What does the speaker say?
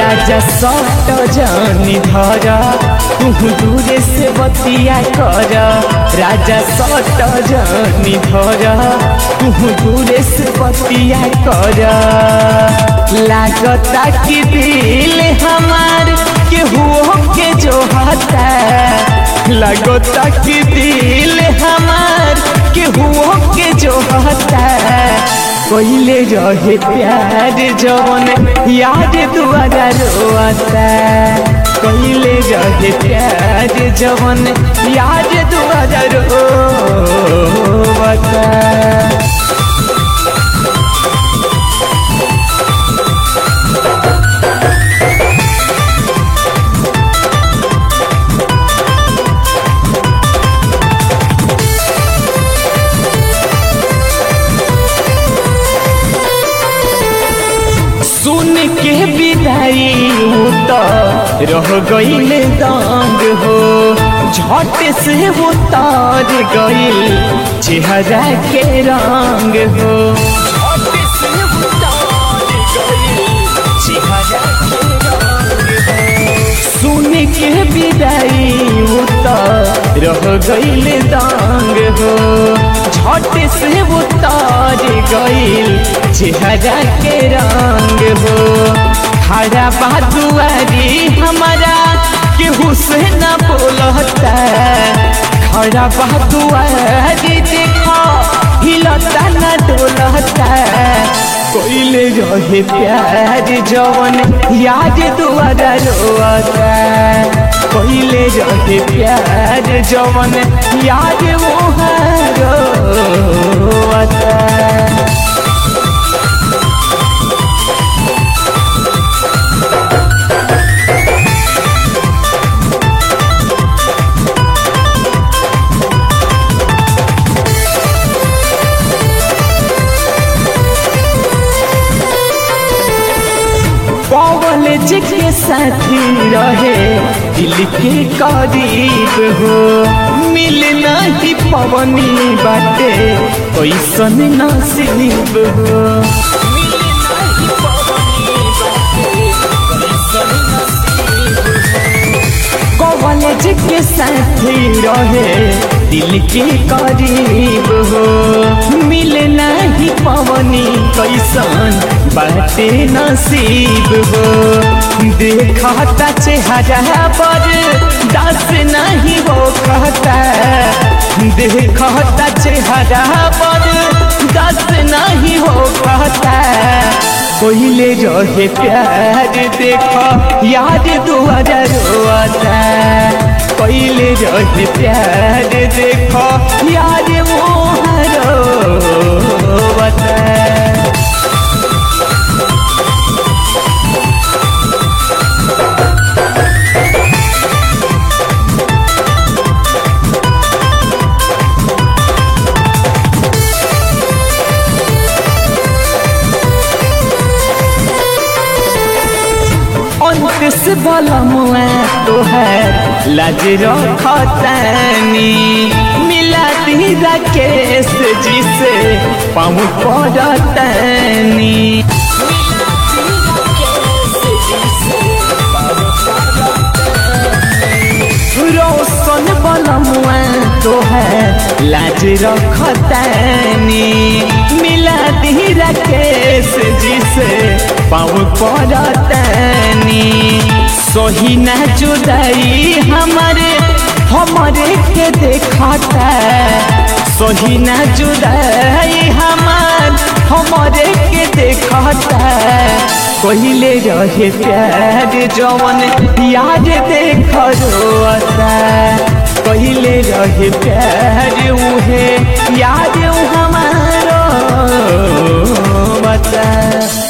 राजा सट जानी धर तू दूरे से बतिया कर राजा सट जानी धर तू दूरे से बतिया कर लागता कि दिल हमार केहू के जो हता लगता कि दिल हमार केहू के जो हता कोइले रहे प्यार जवन याद दुआरा रोता कोइले रहे प्यार जवन याद दुआरा रोता सुन के विदाई तो रह गईल दांग हो झट से उतार गईल चेहरा के रंग हो झट से उतार गईल चेहरा के रंग हो सुन के विदाई तो रह गईल दांग हो झट से उतार गईल चेहरा के रंग हो खड़ा बादुआरी हमारा केहू से न बोलता खड़ा बादुआरी देखो हिलता न डोलता कोइले रहे प्यार जवन याद दुआरा रोता कोइले रहे प्यार जवन याद वो रोता कॉलेज के साथी रहे दिल के करीब हो मिल नहीं पवनी बाटे कैसन नसीब हो कॉलेज के साथी रहे दिल के करीब हो मिल नहीं पवनी कैसन बाटे नसीब हो देखता चेहरा पर दास नहीं हो कहता देखता चेहरा पर दास नहीं हो कहता कोइले रहे प्यार देखो याद दुआरा रोता कोइले रहे प्यार देखो याद वो रोता अंतस भला मुआ तो है लाज रखतानी मिला दी राकेश जी से पाँव पड़तानी रोशन भला मुआ तो है लाज रखतानी मिला दी राकेश जी से पाँव पड़तानी सही न जुदाई हमारे के देखता सही न जुदाई हमारे के देखता कोइले रहे प्यार जवन याद देख रोता कोइले रहे प्यार उहे याद हमारो बता।